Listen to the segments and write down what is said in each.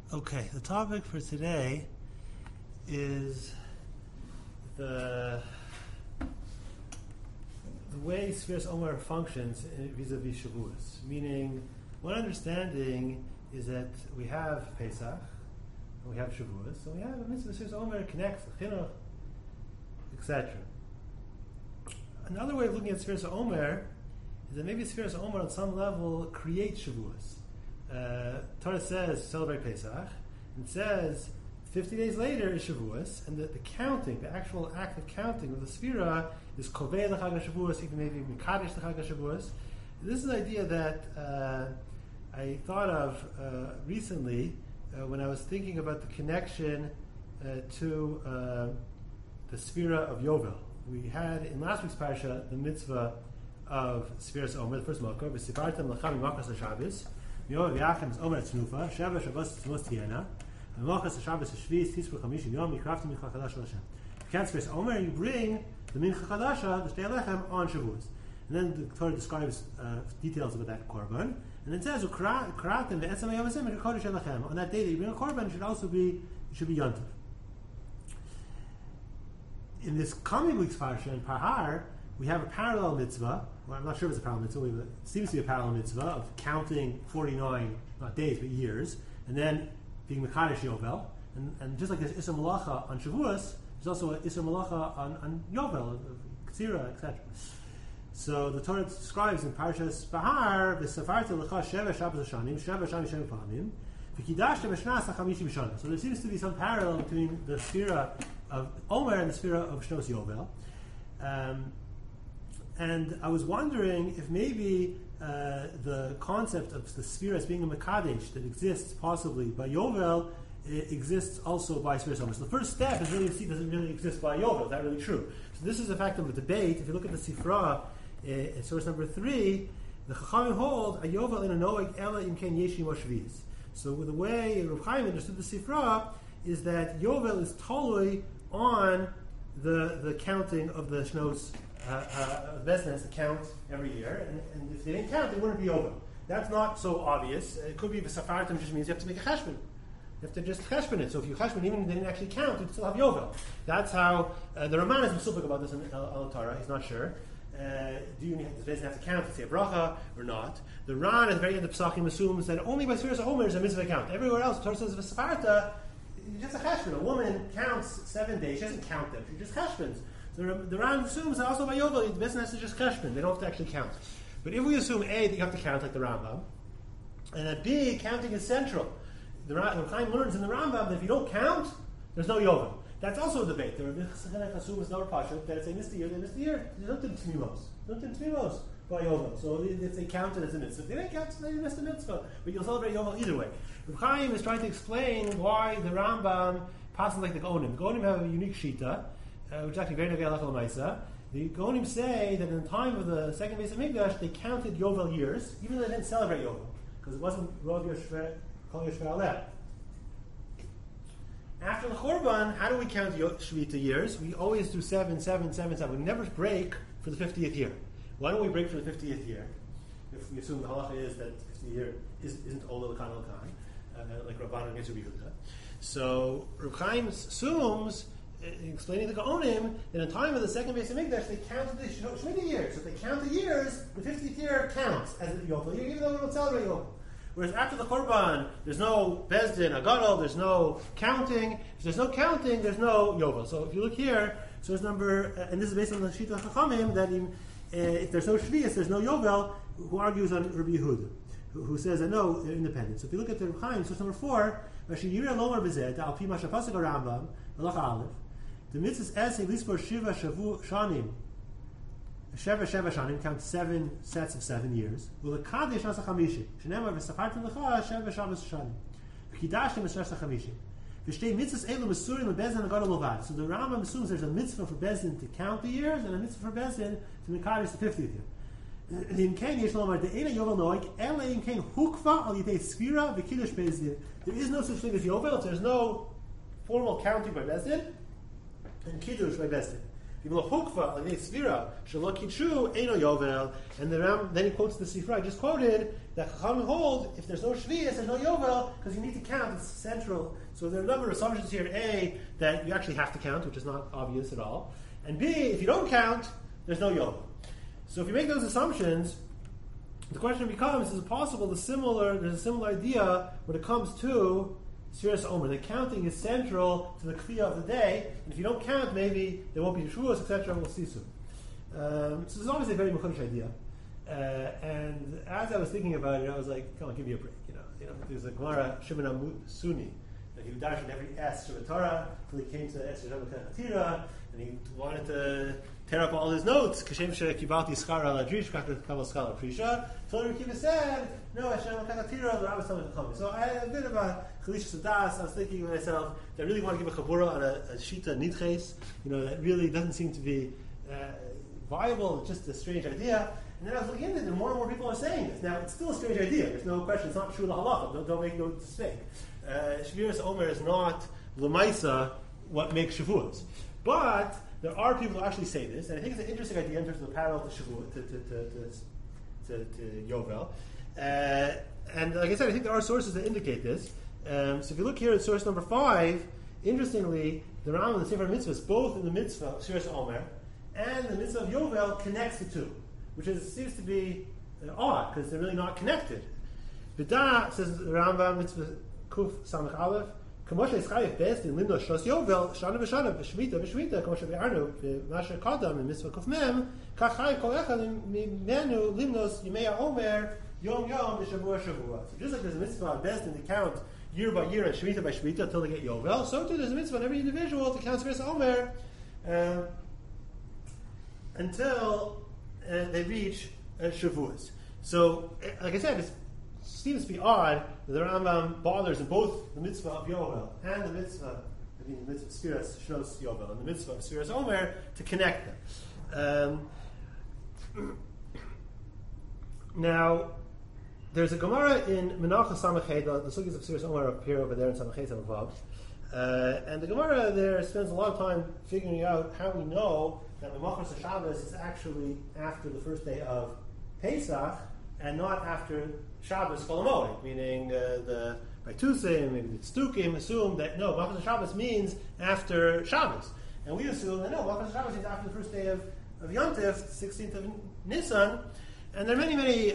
Okay, the topic for today is the way Sfiras Omer functions vis-a-vis Shavuos. Meaning, one understanding is that we have Pesach, and we have Shavuos, and we have a mitzvah Sfiras Omer connects, Chinuch, etc. Another way of looking at Sfiras Omer is that maybe Sfiras Omer on some level creates Shavuos. Torah says celebrate Pesach, and says 50 days later is Shavuos, and the counting, the actual act of counting of the Sfira is Kovei l'Chag HaShavuos, even maybe Mikadesh l'Chag HaShavuos. This is an idea that I thought of recently when I was thinking about the connection to the Sfira of Yovel. We had in last week's parsha the mitzvah of Sfiras Omer, the first Makor, V'sifartem l'cham Makas HaShabbos, Yovel v'yachem is Omer Tznufa, Sheva Shabbos Tzmos Tiena, and Makas HaShabbos Shvi Tisru Chamish Yom Yikraftim Mincha Chadash Hashem. If you can't Sfiras Omer, you bring the Mincha Chadasha, the Shtei Lechem, on Shavuos. And then the Torah describes details about that korban, and then says Karatim v'etzem Yom Hashem Kodesh Lechem. On that day that you bring a korban, it should be Yontiv. In this coming week's parsha in Pahar, we have a parallel mitzvah. Well, I'm not sure if it's a parallel mitzvah. It seems to be a parallel mitzvah of counting 49, not days, but years, and then being Mekadesh Yovel. And just like there's Isser Malacha on Shavuos, there's also an Isser Malacha on Yovel, Ktsira, etc. So the Torah describes in Parshas Bahar, V'safarta l'cha Sheva Shabbos Hashanim, Sheva Shami Shem Pamim, V'kidashta B'shnas HaChamishi B'shana. So there seems to be some parallel between the Sfira of Omer and the Sfira of Shnos Yovel. And I was wondering if maybe the concept of the Sfira as being a Mekadesh that exists possibly by Yovel exists also by Sfiras Omer. So the first step is really to see, does it really exist by Yovel? Is that really true? So this is a fact of a debate. If you look at the Sifra, source number 3, the Chachamim hold a Yovel in a Noeg Ela Imken Yeshim Oshviz. So the way Rav Chaim understood the Sifra is that Yovel is totally on the counting of the Shnos business to count every year, and if they didn't count, they wouldn't be Yovel. That's not so obvious. It could be V'safartim just means you have to make a cheshbon. You have to just cheshbon it. So if you cheshbon, even if they didn't actually count, you'd still have Yovel. That's how the Raman is Mesupik about this in Al Torah. He's not sure. Do you have to count to say a bracha or not? The Ran at the very end of Pesachim assumes that only by Sfiras Omer is a mitzvah count. Everywhere else, the Torah says V'safarta, just a cheshbon. A woman counts 7 days. She doesn't count them. She just cheshbons. So the Ran assumes that also by Yovel, the business is just cheshbon. They don't have to actually count. But if we assume A, that you have to count like the Rambam, and that B, counting is central. The Chaim learns in the Rambam that if you don't count, there's no Yovel. That's also a debate. There are assume it's not Pasha that they missed the year, they missed the year. They don't do Tmimos by Yovel. So if they counted as a mitzvah, if they didn't count, they missed the mitzvah. But you'll celebrate Yovel either way. Rav Chaim is trying to explain why the Rambam passes like the Gaonim. The Gaonim have a unique shita, which is actually very Nagei Halacha L'Maisa. The Gaonim say that in the time of the second Beis HaMikdash, they counted Yovel years, even though they didn't celebrate Yovel, because it wasn't Rov Yoshver Kol Yoshver Aleh. After the Churban, how do we count Shvita years? We always do 7, 7, 7, 7. We never break for the 50th year. Why don't we break for the 50th year? If we assume the halacha is that the 50th year isn't Ola L'kan L'kan, like Rabbanan against Rabbi Yehuda. So Rav Chaim assumes, explaining the Gaonim, that in the time of the second Beis HaMikdash, they counted the Shmita years. So if they count the years, the 50th year counts as a Yovel year, even though we don't celebrate Yovel. Whereas after the Korban, there's no Bezdin, Agadol, there's no counting. If there's no counting, there's no Yovel. So if you look here, source number, and this is based on the Shita Chachamim, that if there's no Shvius, there's no Yovel, who argues on Rabbi Yehuda, who says that no, they're independent. So if you look at the Chaim, source number 4, Rashi Yireh Lomar Bezeh, Al Pi Masha Pasuk Rambam, Halacha Aleph, the mitzvahs Esei Lispor Shiva Shavu Shanim, Sheva Shanim counts 7 sets of 7 years. Will the Kadesh Nasa Chamishi? Shenemar v'safartim lecha Sheva Shabbos Shanim. V'kidashtim v'shasa Chamishi. V'shtei mitzvahs elu mesurim leBezdin agadol lovad. So the Rambam assumes there's a mitzvah for Bezdin to count the years and a mitzvah for Bezdin to Mekadesh the 50th year. The Imken Yesh Lomar De'ena Yovel Noik Ele Imken Hukva Al Yitei Sfira V'Kiddush Bezdin. There is no such thing as Yovel. There's no formal counting by Bezdin and Kiddush by Bezdin. Even though hukva and svira shalok kidshu eno yovel, and the Ram then he quotes the Sifra I just quoted that Chachamim hold if there's no shvius, there's no yovel because you need to count. It's central. So there are a number of assumptions here. A, that you actually have to count, which is not obvious at all, and B, if you don't count, there's no yovel. So if you make those assumptions, the question becomes: is it possible there's a similar idea when it comes to Sfiras Omer? The counting is central to the Kliyah of the day, and if you don't count, maybe there won't be Yeshuas, etc. We'll see soon. So this is obviously a very Mechadish idea. And as I was thinking about it, I was like, come on, give me a break. There's a Gemara, Shimon Suni, that he would dash in every S Shabbat Torah until he came to Es Shabbat Chatira, and he wanted to tear up all his notes. Kashem Kibalti Schar al Adrish, Kabal Schar al Prisha. So the Kiva said, no, Es Shabbat Chatira, the Rabbi told me to come. So I had a bit of a Chalish Sadas. I was thinking to myself, I really want to give a Chabura on a Shita Nidches, that really doesn't seem to be viable. It's just a strange idea. And then I was looking into it, and more people are saying this. Now, it's still a strange idea. There's no question. It's not true the halacha. Don't make no mistake. Shviras Omer is not l'maisa what makes Shavuos. But there are people who actually say this, and I think it's an interesting idea in terms of the parallel to Shavuot, to Yovel. And like I said, I think there are sources that indicate this. So if you look here at source number 5, interestingly, the Ram and the Sefer Mitzvahs, both in the mitzvah of Shviras Omer and the mitzvah of Yovel, connects the two, which seems to be odd because they're really not connected. B'da says the Rambam mitzvah Kuf Samach Aleph, Kamoshe Eschayef Best in Limno Shos Yovel Shana B'Shana B'Shvita B'Shvita Kamoshe B'Arnu B'Masher Kadam in Mitzvah Kuf Mem Kachai Kol Echad Mimenu Limnos Yimei Omer Yom Yom B'Shavua Shavua. So just like there's a mitzvah Best in to count year by year and Shvita by Shvita until they get Yovel, so too there's a mitzvah on every individual to count Shviras Omer until they reach Shavuos. So, like I said, it seems to be odd that the Rambam bothers in both the mitzvah of Yovel and the mitzvah of Sfiras Shnos Yovel and the mitzvah of Sfiras Omer to connect them. Now, there's a Gemara in Menachos Samachet, the sugis of Sfiras Omer appear over there in Samachet Samavav, and the Gemara there spends a lot of time figuring out how we know that Menachos Shabbos is actually after the first day of Pesach and not after Shabbos Chol HaMoed, meaning by Tuesday, maybe the Tzdukim assume that no, Menachos Shabbos means after Shabbos. And we assume that no, Menachos Shabbos means after the first day of Yom Tov, 16th of Nisan. And there are many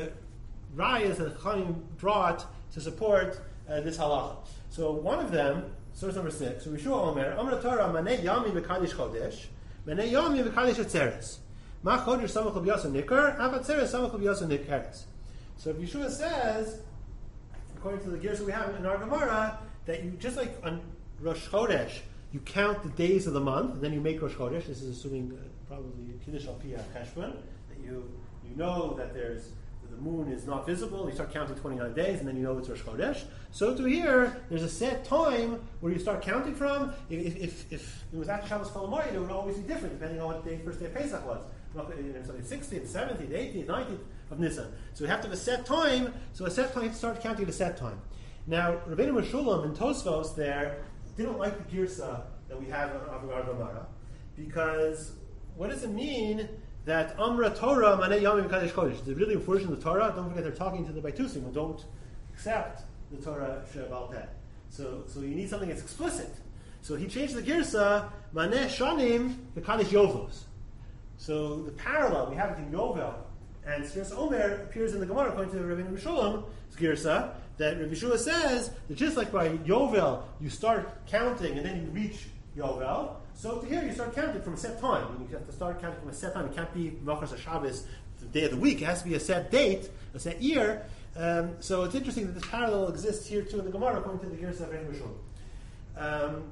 rayas that Chachamim brought to support this halacha. So one of them, source number 6, Rishua Omer, Omer Torah, Manei Yami V'Kadish Chodesh, Manei Yami V'Kadish Atzeres. Ma Chodesh Samach L'B'Yaso Nikar, Av Atzeres Samach L'B'Yaso Nikeres. So if Yeshua says, according to the gears that we have in our Gemara, that you, just like on Rosh Chodesh, you count the days of the month, and then you make Rosh Chodesh. This is assuming probably Kiddush Al Pi HaCheshbon, that you know that the moon is not visible, you start counting 29 days, and then you know it's Rosh Chodesh. So to here, there's a set time where you start counting from. If it was after Shabbos Chol HaMoed, it would always be different, depending on what the first day of Pesach was. So the 16th, 17th, 18th, 19th of Nisan. So we have to have a set time, so a set time, you have to start counting at a set time. Now, Rabbeinu Meshulam and Tosfos there didn't like the girsa that we have on our Gemara, because what does it mean that Amra Torah Manei Yamim Kadesh Kodesh? Is it really a version of the Torah? Don't forget they're talking to the Baitusim who don't accept the Torah Shebal Peh. So you need something that's explicit. So he changed the girsa Maneh Shanim Kadesh Yovos. So the parallel we have between Yovel and Sfiras Omer appears in the Gemara according to Rabbeinu Meshulam's girsa, that Rabbi Yeshua says that just like by Yovel you start counting and then you reach Yovel, so to here you start counting from a set time. You have to start counting from a set time. It can't be Menachos Shabbos, the day of the week. It has to be a set date, a set year. So it's interesting that this parallel exists here too in the Gemara according to the girsa of Rabbeinu Meshulam.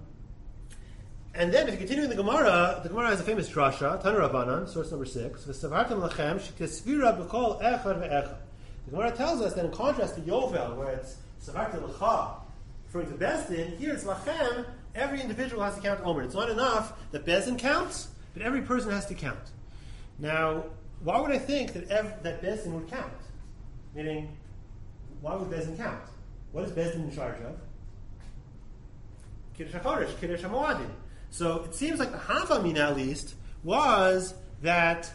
And then, if you continue in the Gemara has a famous drasha, Tanu Rabbanan, source number 6. V'savartem lachem shekesvira b'kol echad ve'echad. The Gemara tells us that in contrast to Yovel, where it's savartem lecha, referring to Bezdin, here it's lachem. Every individual has to count Omer. It's not enough that Bezdin counts, but every person has to count. Now, why would I think that Bezdin would count? Meaning, why would Bezdin count? What is Bezdin in charge of? Kiddush HaChodesh, Kiddush HaMoadim. So it seems like the Havamina, at least, was that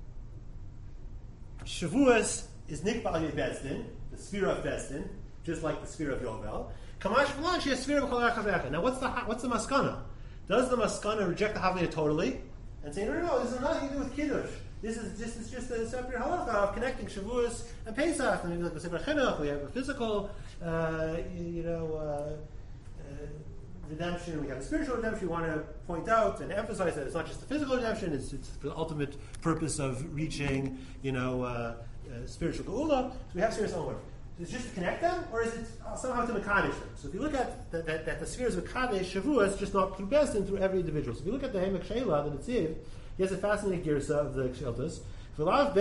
Shavuos is Nikba al Bezdin, the sphere of Bezdin, just like the sphere of Yovel. Kamash V'lan she has sphere of Kol Chavecha. Now, what's the maskana? Does the maskana reject the Havnei totally and say, no, this has nothing to do with Kiddush? This is just a separate halacha of connecting Shavuos and Pesach. And like the Sefer Chinuch, we have a physical, redemption. We have a spiritual redemption. We want to point out and emphasize that it's not just the physical redemption; it's for the ultimate purpose of reaching, spiritual geula. So we have spheres somewhere. Is it just to connect them, or is it somehow to mekadesh them? So if you look at that the spheres of mekadesh Shavuos, just not through Bezdin, through every individual. So if you look at the Hemek Sheila, the Netziv, he has a fascinating girsa of the Ksheltas. It's not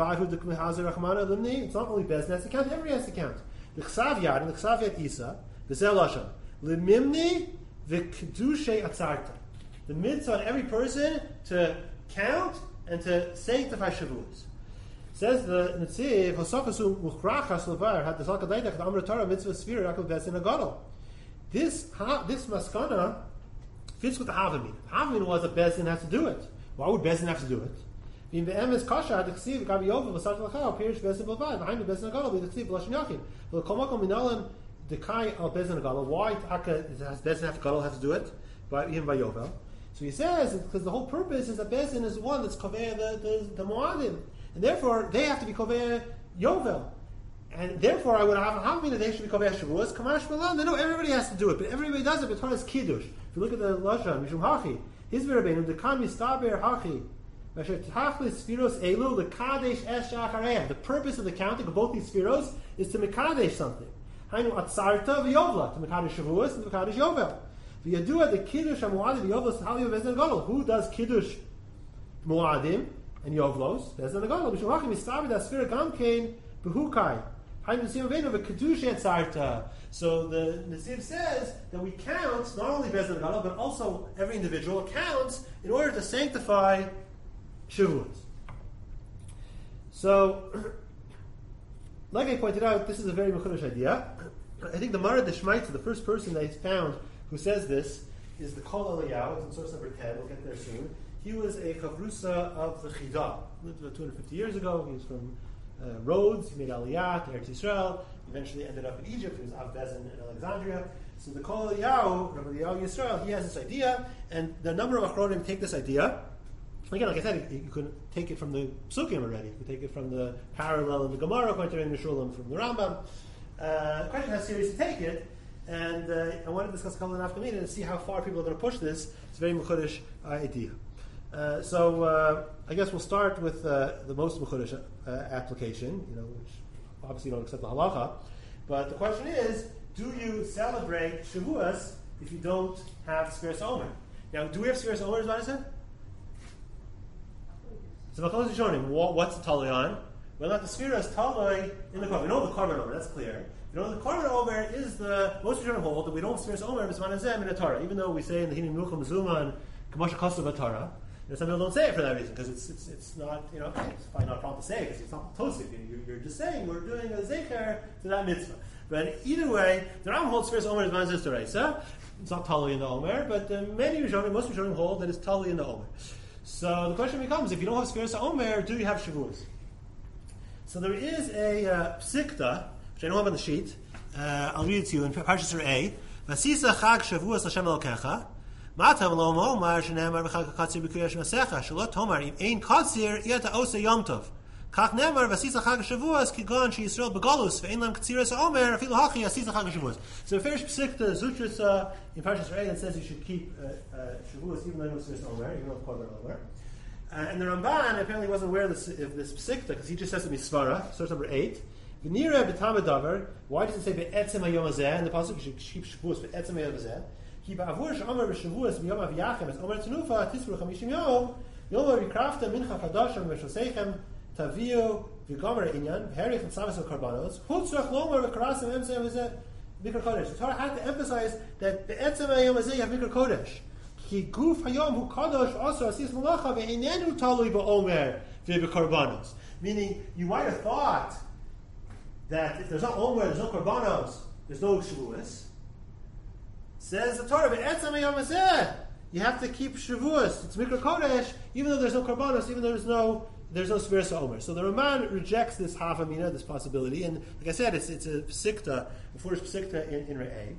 only Bezdin has to count; everybody has to count. The Chsav Yad and the Chsav Yad Isa, the Zel Lashon, Lemimni v'kedushay atzarta. The mitzvah on every person to count and to sanctify Shavuos. Says the Netziv, Hosachasu Muchrachas Levar had the Salkadaitach the Amr Torah mitzvah sphere Rakul Bezdin Agadol. This maskana fits with the Havamin. Havamin was that Bezdin has to do it. Why would Bezdin have to do it? In the Emes Kasha, the Ksiv Gabi Yovel Vasat Lachal Pirish Bezdin Bavad behind the Bezdin Agadol the Ksiv Lashon Yachin. The Komakom Minalan Dekai al Bezdin Agadol. Why does Bezdin have to do it? Even by Yovel. So he says because the whole purpose is that Bezdin is the one that's kovei the Moadim. And therefore, they have to be Kovei Yovel. And therefore, I would have a Havmin that they should be Kovei Shavuos. Kamash Malan, they know everybody has to do it, but everybody does it, but it's Kiddush. If you look at the Lashon, Mishum Hachi, his V'Rabbeinu, the Kan Mistaber Hachi, Masher Tachlis Sphiros Elu, the Kadesh Es Shachareim. The purpose of the counting of both these Sphiros is to Mekadesh something. Hainu Atzarta V'Yovla, to Mekadesh Shavuos and to Mekadesh Yovel. V'Yadua, the Kiddush HaMuadim V'Yovlos Halio Bezdin Gadol. Who does Kiddush Muadim and Yovlos? Bezdin Gadol. Mishum Hachi Mistaber that Sphira Gamkein Behukai. So the Netziv says that we count not only Bezdin Gadol but also every individual counts in order to sanctify Shavuos. So, like I pointed out, this is a very mechudesh idea. I think the Marad Deshmaitza, the first person that he's found who says this, is the Kol Eliyahu. It's in source number 10. We'll get there soon. He was a chavrusa of the Chidah. He lived about 250 years ago. He was from Rhodes. He made Aliyah to Eretz Yisrael. Eventually ended up in Egypt. He was Av Bezin in Alexandria. So the Kol Eliyahu, Rabbi Eliyahu Yisrael, he has this idea, and the number of Achronim take this idea. Again, like I said, you could take it from the Psukim already. You could take it from the parallel in the Gemara, quite in the Shulam from the Rambam. The question is how serious to take it, and I want to discuss Kol Nafkamina and see how far people are going to push this. It's a very mechudesh idea. So I guess we'll start with the most mechudesh application, which obviously you don't accept the halacha. But the question is, do you celebrate Shavuos if you don't have Sfiras Omer? Now, do we have Sfiras Omer, as Vanessa? So what's the Talui on? Well, not the Sphira is Talui in the Korban. We know the Korban Omer, that's clear. The Korban Omer is the most Rishonim hold that we don't Sfiras Omer b'Zman in the Torah, even though we say in the Hinim Nucham Zuman Kamasha Kosav Torah. Some people don't say it for that reason because it's not it's probably not a problem to say because it's not Tosif. You're just saying we're doing a zecher to that mitzvah. But either way, the Ram holds Sfiras Omer b'Zman Zis. It's not Talui in the Omer, but most Rishonim hold that it's Talui in the Omer. So the question becomes, if you don't have Sfiras Omer, do you have Shavuos? So there is a psikta, which I don't have on the sheet. I'll read it to you in Parshas Re'eh. Vasisa chag Shavuos Hashem Elokecha. Matam lo omar shenemar v'chag katzir b'kriyash masecha. Shalot tomar im ein katzir yata osa yom tov. Kach nemar vasisa chag Shavuos kigon she Yisrael begolus ve'ein lam katziras Omer afilu hachi asisa chag Shavuos. So the first psikta Zutrisa in Parshas Re'eh that says you should keep Shavuos even though you don't Sfiras Omer, even though it's Korban Omer. And the Ramban apparently wasn't aware of this psikta because he just says to me Svara, source number 8. V'nira b'tamadavar. Why does it say be'etzem hayom hazeh in the pasuk? You should keep Shavuos be'etzem hayom hazeh. Ki ba'avur she'omer b'Shavuos b'yom aviyachem es omer tenufa tisru 50 yom yom rikrafta mincha chadasham v'shosechem taviu v'gomer inyan v'herich v'tzamas v'karbanos hutzrach lomer v'karasem emsei hazeh mikra kodesh. The Torah had to emphasize that be'etzem hayom hazeh you have mikra kodesh. Ki guf hayom hu kadosh also asis malacha ve'inenu talui ba'omer ve'bekarbanos. Meaning, you might have thought that if there's no Omer, there's no Karbanos, there's no Shavuos. Says the Torah, "Be'etzem hayom hazeh." you have to keep Shavuos. It's Mikra Kodesh, even though there's no Karbanos, even though there's no Sfiras Omer. So the Raman rejects this Havamina, this possibility, and like I said, it's a Psikta, a foolish Psikta in Re'eh.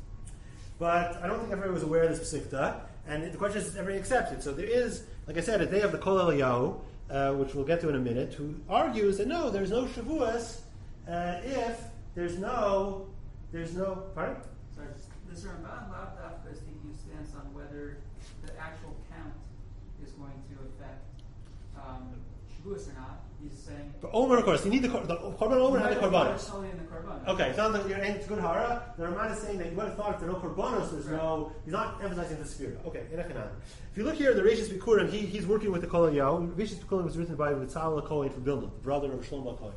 But I don't think everyone was aware of this Psikta, and the question is everyone accepts it. So there is, like I said, they have the Kol Eliyahu, which we'll get to in a minute, who argues that no, there's no Shavuos if there's no, pardon? Sorry, this Ramban Lav Dafka is taking a stance on whether the actual count is going to affect Shavuos or not. He's saying... But Omer, of course, you need the Korban Omer and the Korbanos. Korbanos. Okay, it's not that you're it's good hara. The Raman is saying that you would have thought if there are no Korbanos, there's no... He's not emphasizing the Sphira. Okay, if you look here at the Reishis Bikurim, he's working with the Kol Eliyahu. Reishis Bikurim was written by Vitzal Cohen from Vilna, the brother of Shlomo Cohen.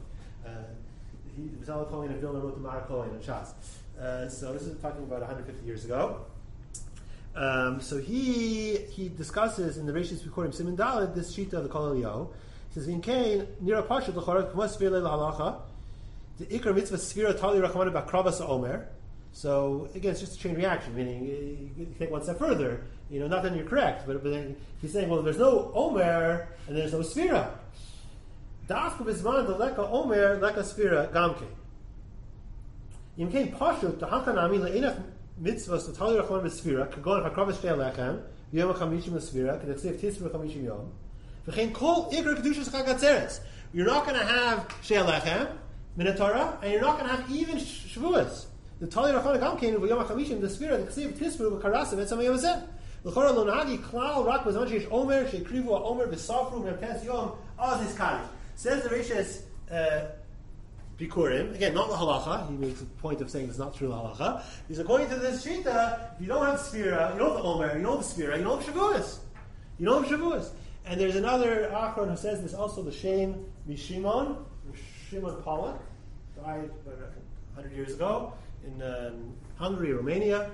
Vitzal Cohen of Vilna wrote the Mara Cohen and Shas. So this is talking about 150 years ago. So he discusses in the Reishis Bikurim Siman Daled this shita of the Kol Eliyahu. He says, "In Kain nira pashat l'chorav k'mas v'elei l'halacha the ikar mitzvah sfira tali rachamanu b'akravas omer." So again, it's just a chain reaction, meaning you take one step further. Not that you're correct, but then he's saying, well, there's no omer and there's no sfira. Dafka b'zman the leka omer leka sfira gamke. In Kain pashat the hakanami le'enach mitzvahs the tali rachamanu b'sfira kagon hakravas shtei lechem yom hachamishim l'sfira k'nechsev tisra hachamishim yom. You're not going to have Shei Lechem, Minotorah, and you're not going to have even Shavuos. The Tali Rachon Gamkein of Yom HaChamishim, the Sfira, the Ksiv Tisru, Karasav, and Samay Yavazeh. L'chora lo nahagi klal rak b'zman sheish Omer sheikrivu Omer b'safru m'erkes yom az iskari. Says the Reishis Bikurim, again, not the halacha. He makes a point of saying it's not true halacha. He's according to this shita, if you don't have Sfira, you don't have the Omer, you don't have the Sfira, you don't have Shavuos. You don't have Shavuos. And there's another Achron who says this also, the Shem Mishimon, Shimon Pollack, died about 100 years ago in Hungary, Romania.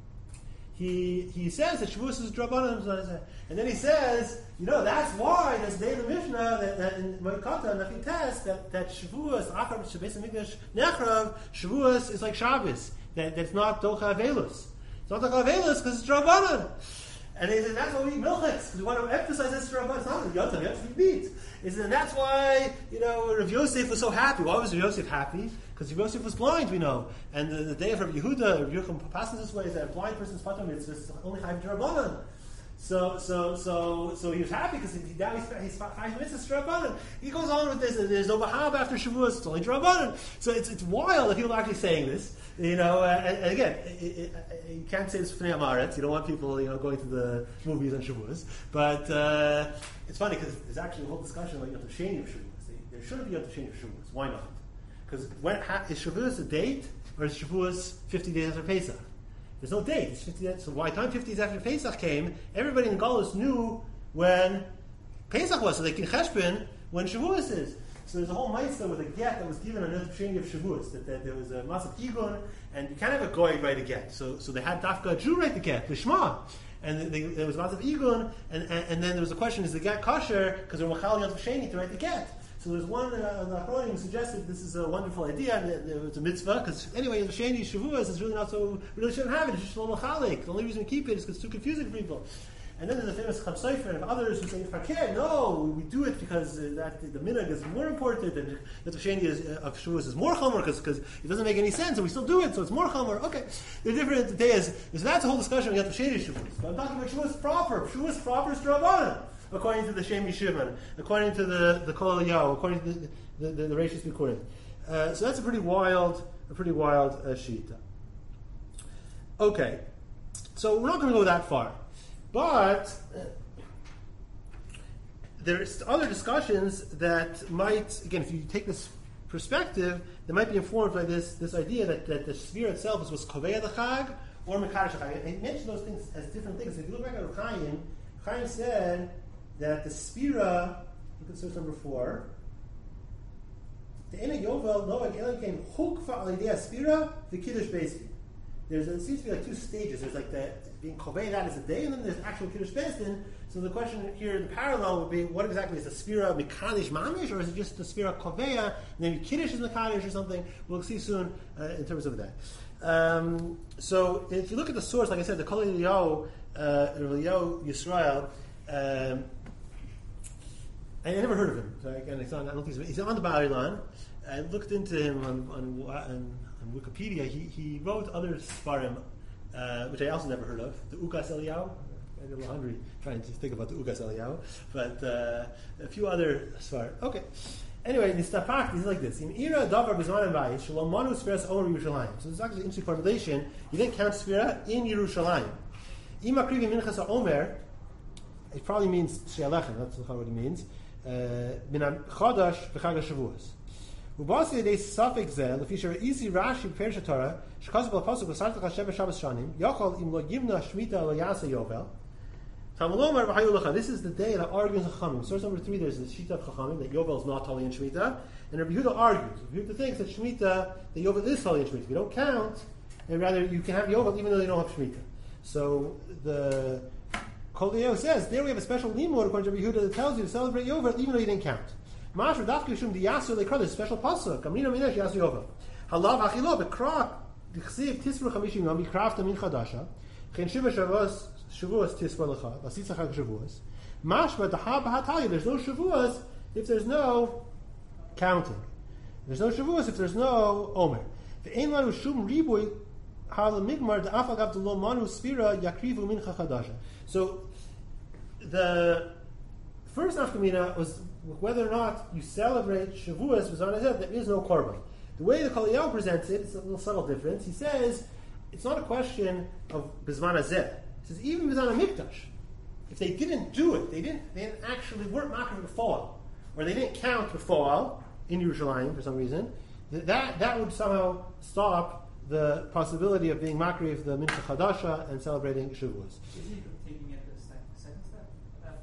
He says that Shavuos is Drabanan, and then he says, that's why there's a day in the Mishnah that in Moikata and Nachites that Shavuos, Achar Shabbos Mikdash Nechrav, Shavuos is like Shabbos, that's not Docha Avelus. It's not Docha Avelus because it's Drabanan. And he said, that's why we eat milchiks, because we want to emphasize this to Rabban. It's not the Yotam, you have to eat meat. He said, and that's why, Rav Yosef was so happy. Why was Rav Yosef happy? Because Rav Yosef was blind, we know. And the day of Rav Yehuda, Rav Yehuda passes this way, is that a blind person's patam is only chayv to Rabbanan. So he was happy because now he's 5 minutes to Rabbanan. He goes on with this, and there's no Bahab after Shavuos, it's only Rabbanan. So it's wild that people are actually saying this. And again, you can't say this for Fnei Amaretz. You don't want people, going to the movies on Shavuos. But it's funny because there's actually a whole discussion about Yom Tov Sheni of Shavuos. There shouldn't be Yom Tov Sheni of Shavuos. Why not? Because is Shavuos a date, or is Shavuos 50 days after Pesach? There's no date. It's 50 days. So by the time 50 days after Pesach came, everybody in Galus knew when Pesach was, so they can cheshbon when Shavuos is. So there's a whole ma'aseh with a get that was given on the Sheni of Shavuos, that there was a massive igun, and you can't have a goy write a get. So they had Dafka a Jew write the get, the Shema. And there was lots of igun, and then there was a question, is the get kosher? Because they're machal Yom Tov Sheni to write the get. So there's one the Achronim who suggested this is a wonderful idea, and it's a mitzvah, because anyway, the Sheni Shavuos is really not so, we really shouldn't have it, it's just lo machalik. The only reason we keep it is because it's too confusing for people. And then there's the famous Chav Sofer and others who say, no, we do it because the minhag is more important, and the Sheni of Shavuos is more chomer because it doesn't make any sense, and we still do it, so it's more chomer. Okay, there are different days. So that's a whole discussion on the Sheni Shavuos. But I'm talking about Shavuos proper. Shavuos proper is Drabanan, according to the Shem Yishimon, according to the Kol Eliyahu, according to the Reishis Bikurim. So that's a pretty wild shita. Okay, so we're not going to go that far. But there's other discussions that might, again, if you take this perspective, that might be informed by this idea that the sphere itself was Kovei the Chag or Mekadosh Chag. And he mentioned those things as different things. If you look back at Chaim said that the Sphira, look at source number 4, the Ena Yovel Noach Elam came Hukfa al Idea Sphira, the Kiddush Beiskin. There seems to be like two stages. There's like being Kovei that is a day, and then there's actual Kiddush Beiskin. So the question here, the parallel would be, what exactly is the Sphira Mekadosh Mamish, or is it just the Sphira Koveya, maybe Kiddush is Mekadosh or something? We'll see soon in terms of that. So if you look at the source, like I said, the Kol Eliyahu Yisrael, I never heard of him. So again, I don't think he's on the Bar Ilan. I looked into him on Wikipedia. He wrote other Sfarim, which I also never heard of. The Ukas Eliyahu. I'm a little hungry trying to think about the Ukas Eliyahu, but a few other Sfarim. Okay. Anyway, the Stapak is like this. In Ira Davar Bizman Bayis Shalom Manu Sfiras Omer Yerushalayim. So this is actually an interesting formulation. You didn't count Sfira in Yerushalayim. Ima Krivi Minchas Omer. It probably means Shealechem. That's what it means. Minan Chodash v'Chag HaShavuos. Ubasi Yedei Safek Zeh Lefi Shereisi Rashi Perish HaTorah Shekazal B'Pasuk V'Sartach HaShem Shabbos Shanim Yochol Im Lo Yimna Shmita Lo Yasa Yovel. This is the day that argues Chachamim. Source number 3, there's the Shita of Chachamim that Yovel is not Tali in Shemitah, and Rabbi Yehuda argues. Rabbi Yehuda thinks that Shemitah, that Yovel is Tali in Shemitah. If you don't count, and rather you can have Yovel even though you don't have Shemitah. So the Kol Eliyahu says there we have a special limud according to Rabbi Yehuda that tells you to celebrate Yovel even though you didn't count. Mash Radafki Shum Diyasu Lekra, there's a special pasuk. Amrina Minesh Yasu Yovel. Halav Achilo Bekra Dichsiv Tisru Chamishim Yom Yikrafta Min Chadasha. Chen Shiva Shavuos Tisva Lecha Vasitza Chag Shavuos. Mashma Dahab Hatalia. There's no Shavuos if there's no counting. There's no Shavuos if there's no Omer. The Ein Lanu Shum Riboy Hala Migmar Da'afal Gav Delo Manu Sfira Yakrivu Mincha Chadasha. So the first nafkamina was whether or not you celebrate Shavuos was on his head. There is no korban. The way the Kol Eliyahu presents it, it's a little subtle difference. He says it's not a question of Bizman Hazeh. He says even Bizman HaMikdash, if they didn't do it, they didn't actually weren't makar b'foal, or they didn't count b'foal in Yerushalayim for some reason, that would somehow stop the possibility of being makar of the Mincha Chadasha and celebrating Shavuos. Is he taking it the second step that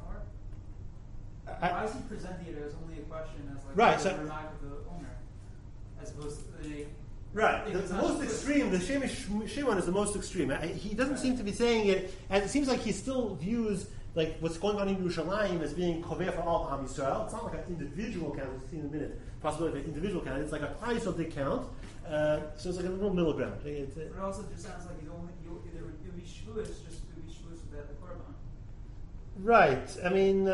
far? Why is he presenting it as only a question as like right? The owner, as opposed to the right. The most extreme, the Shemish Shimon is the most extreme. He doesn't seem to be saying it, and it seems like he still views like what's going on in Yerushalayim as being koveh for all Am Yisrael. It's not like an individual count. We'll see in a minute. Possibility of an individual count. It's like a Klal Yisrael big count. So it's like a little middle ground. But it also just sounds like it would be Shavuos, just to be Shavuos without the korban. Right. I mean,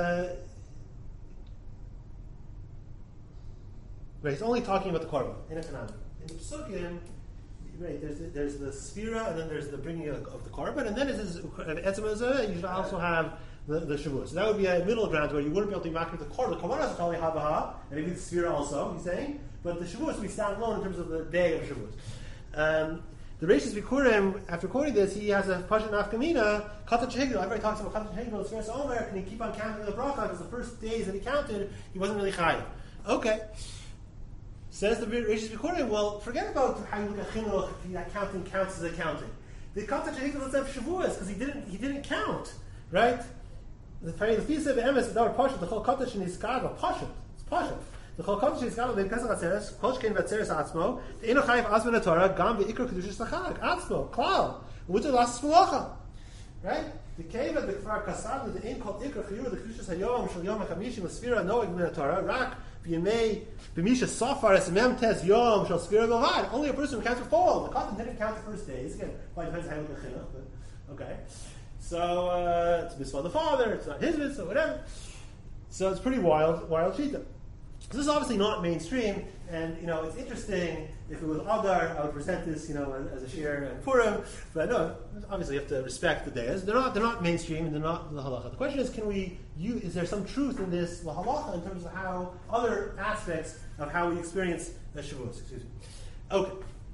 right. He's only talking about the korban in a kanami. In the Psukim, right? There's the sphira, and then there's the bringing of the korban, and then it says etzem. You should also have the Shavuos. So that would be a middle ground where you wouldn't be able to make the korban. The korban is probably havaha, and maybe the sphira also. He's saying, but the Shavuos would be standalone in terms of the day of Shavuos. The Reishis Bikurim, after quoting this, he has a Pashat Nafkamina, Katan Shehigdal. Everybody talks about Katan Shehigdal, it's Sfiras Omer, and he keep on counting the bracha, because the first days that he counted, he wasn't really chayav. Okay. Says the Reishis Bikurim, well, forget about how you look at Chinuch, if that counting counts as accounting. The Katan Shehigdal doesn't have Shavuos, because he didn't count, right? The Fisa Be'emes, without Pashat, the whole Katan Shehigdal, Pashat, it's Pashat. The Chol Kodesh is Gadol Ben Pesach Atzeres, Kol Shkein Vatzeres Atzmo, the Eno Chayiv Azman HaTorah, Gam Ve'ikr Kedushas L'Chag, Atzmo, Klal, U'utzah L'Asas V'locha. Right? The Cave at the Kfar Kasad, the Ein Kol Ikr Chiyur, the Kedushas HaYom, Shal Yom HaChamishim, L'Sfira, Noeg Ben HaTorah, Rak, V'yemei, B'misha Safar, Esemem Tez Yom, Shal Sfira B'vad. Only a person who counts for fall. The Katan didn't count the first days. Again, probably depends how you look at Chinuch, but okay. So, it's mitzvah of the father, it's not his mitzvah, whatever. So it's pretty wild shita. So this is obviously not mainstream, and it's interesting. If it was Adar, I would present this, as a share and Purim. But no, obviously you have to respect the days. They're not mainstream, and they're not the halacha. The question is, is there some truth in this la halacha in terms of how other aspects of how we experience the Shavuos? Excuse me. Okay,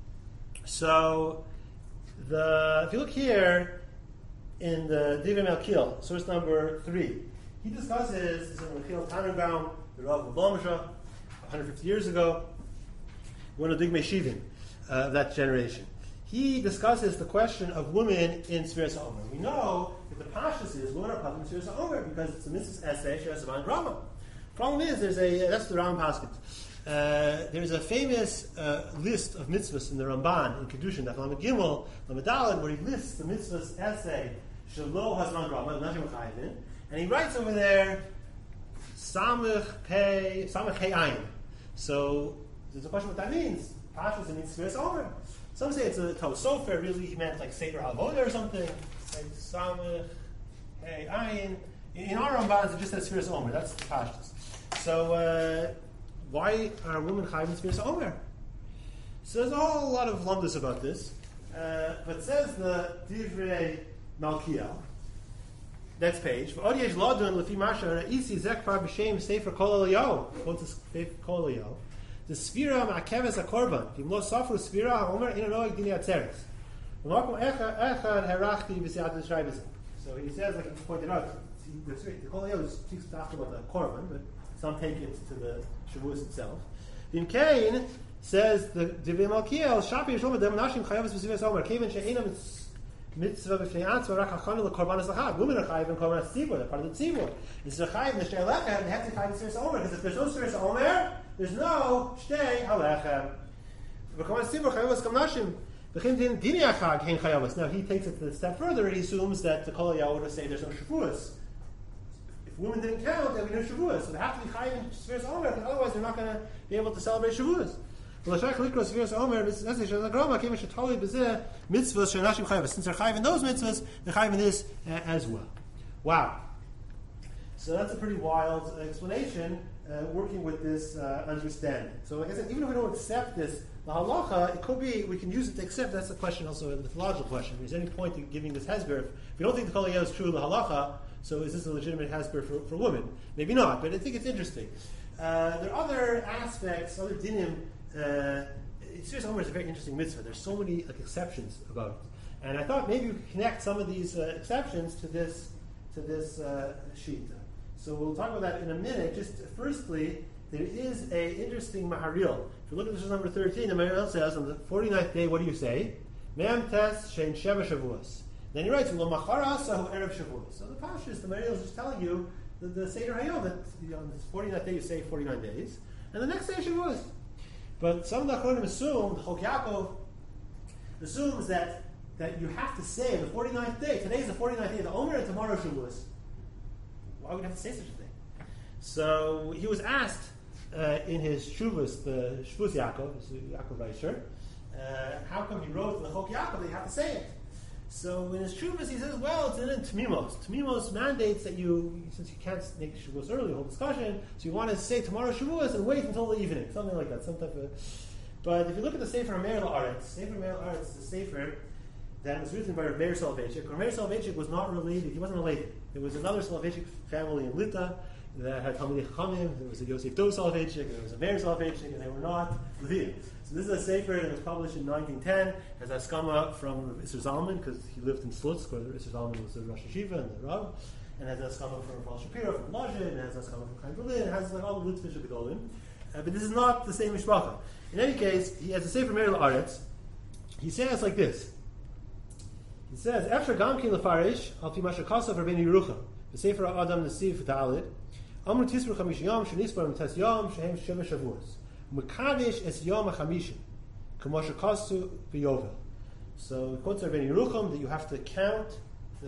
so if you look here in the Divrei Melchil, source number 3, he discusses this in Melchil Tannenbaum, the Rav of Lomsha, 150 years ago, one of the Digmei Shivim of that generation. He discusses the question of women in Sfiras HaOmer. We know that the Pashtus is women are part of Sfiras HaOmer because it's a mitzvah essay, Sheres Avan Rama. Problem is, that's the Ram Paskins. There's a famous list of mitzvahs in the Ramban, in Kedushin, that Lamed Gimel, Lamed Daled, where he lists the mitzvahs essay, Shelo Hazman Rama, and he writes over there, Samech Hei Ayin. So there's a question what that means. Pashtus, it means Sfiras Omer. Some say it's a Tos Sofer. Really, he meant like Seder Avoda or something. Like Samech, Hey, Ayin. In our Ramban, it just says Sfiras Omer. That's the Pashtus. So, why are women Chayiv in Sfiras Omer? So there's a whole lot of lumdus about this. But says the Divrei Malkiel, next page. V'od ladun lefi masha ra'isi zekvar b'shem sefer kol eliyahu. Quotes sefer kol eliyahu. The sfira ma'akeves hakorban. V'im lo safru sfira ha'omer ina noeg dini atzeres. V'makom echad herachti v'siyat v'shrayvizim. So he says, like he pointed out, the kol eliyahu speaks after about the korban, but some take it to the Shavuos itself. V'im kein says the Divrei Malkiel shapi yishom adam nashim chayav v'sivas omer keven she'ena mitzvah b'fnei atzva rak hachanu lekorbanos lachag. Women are chayiv in korbanos tzibur. They're part of the tzibur. It's a chayiv in the shtei alechem. They have to chayiv in sfiras omer because if there's no sfiras omer, there's no shtei alechem. V'korbanos tzibur chayavos kam nashim. V'chem din dini achag hein chayavos. Now he takes it a step further. He assumes that the kol hayah would say there's no shavuos. If women didn't count, there would be no shavuos. So they have to be chayiv in sfiras omer, because otherwise they're not going to be able to celebrate shavuos. Since they're chayiv in those mitzvahs, they're chayiv in this as well. Wow. So that's a pretty wild explanation, working with this understanding. So like I said, even if we don't accept this, the halacha, it could be, we can use it to accept, that's a question also, a mythological question. Is there any point in giving this hesber? If we don't think the kol hayah is true of the halacha, so is this a legitimate hesber for women? Maybe not, but I think it's interesting. There are other aspects, other dinim. Sfiras Omer is a very interesting mitzvah. There's so many exceptions about it, and I thought maybe we could connect some of these exceptions to this sheet. So we'll talk about that in a minute. Just firstly, there is a interesting maharil. If you look at this number 13, the maharil says on the 49th day, what do you say? Mem tes shein sheva shavuos. Then he writes lo machar asahu erev shavuos. So the pashtus, the maharil is just telling you the seder hayom that on this 49th day you say 49 days, and the next day shavuos. But some of the Achronim assume, Chok Yaakov assumes that you have to say the 49th day, today is the 49th day, the Omer and tomorrow Shavuos. Why would you have to say such a thing? So he was asked in his Shuvos, the Shavuos Yaakov Reisher, how come he wrote the Chok Yaakov that you have to say it? So in his Shuvos he says, well, it's in Tmimos. Tmimos mandates that you, since you can't make Shavuos early, whole discussion, so you want to say tomorrow Shavuos and wait until the evening, something like that, some type of. But if you look at the Sefer Meir La'aretz, Sefer Meir La'aretz is a Sefer that was written by Meir Soloveitchik. Meir Soloveitchik was not related; he wasn't related. There was another Soloveitchik family in Lita that had Talmidei Chachamim. There was a Yosef Dov Soloveitchik, there was a Meir Soloveitchik, and they were not Levim. So this is a Sefer that was published in 1910 as Haskama from Isser Zalman, because he lived in Slutsk, where Isser Zalman was the Rosh Yeshiva and the Rav, and has Haskama from Paul Shapiro, from Lajin, and has Haskama from Chaim Berlin, and has like all the Litzvish Gedolim. But this is not the same Mishpacha. In any case, he has a Sefer Meir La'aretz. He says like this. He says, Efshar Gamkin Lefarish, Al Pi Masha Kasav Rabbeinu Yerucham, the Sefer Adam Nesiv Dalit, Amru Tisru Chamish Yom, Shenisbar Mitas Yom, Shehem Sheva Shavuos. Mekadesh es Yom HaChamishim, K'moshe Kasu B'Yovel. So it quotes Rabbeinu Yerucham that you have to count the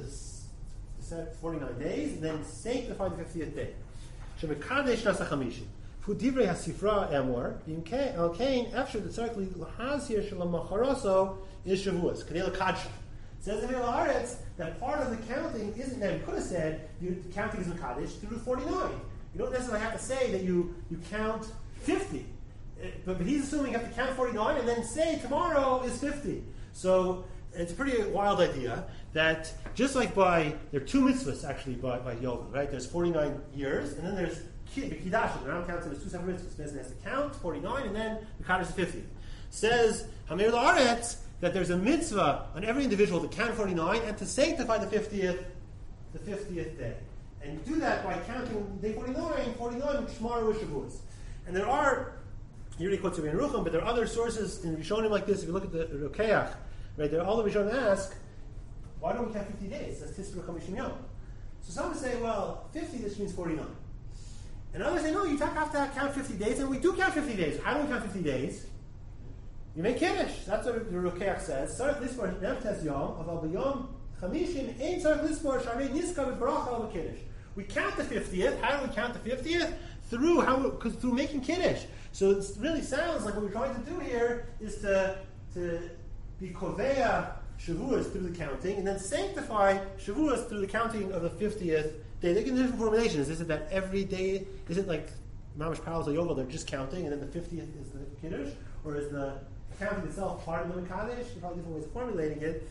49 days and then sanctify the 50th day. Shemekadesh Nas HaChamishim. Fu Divrei HaSifra Emor, B'Im Al Kain, Efshar Tzarek L'Hazir Shalom Macharaso is Shavuos. Kadei L'Kadsha. It says in Meir La'aretz that part of the counting isn't that you could have said the counting is Mekadesh through 49. You don't necessarily have to say that you count 50. But he's assuming you have to count 49 and then say tomorrow is 50. So it's a pretty wild idea that just like there are two mitzvahs actually by Yovel, right? There's 49 years and then there's Kiddush. The Ram counts it as two separate mitzvahs. Bezin has to count 49 and then the Kaddish is 50. Says Meir La'aretz that there's a mitzvah on every individual to count 49 and to sanctify the 50th day. And you do that by counting day 49, which tomorrow is Shavuos. And there are, he already quotes Rabbeinu Yerucham, but there are other sources in Rishonim like this. If you look at the Rokeach, right, there all the Rishonim ask, why don't we count 50 days? That's Tisru Chamishim Yom. So some would say, well, 50, this means 49. And others say, no, you have to count 50 days, and we do count 50 days. How do we count 50 days? You make Kiddush. That's what the Rokeach says. Sarach Lispor Nemtes Yom, Aval B'Yom Chamishim, Ein Sarach Lispor Sharei Niska B'Barach Al Kiddush. We count the 50th. How do we count the 50th? Through making Kiddush. So it really sounds like what we're trying to do here is to be Kovea Shavuos through the counting, and then sanctify Shavuos through the counting of the 50th day. They can do different formulations. Is it that every day, is it like Mamash Palos Yovel, they're just counting, and then the 50th is the Kiddush? Or is the counting itself part of the Mekadesh? There are probably different ways of formulating it.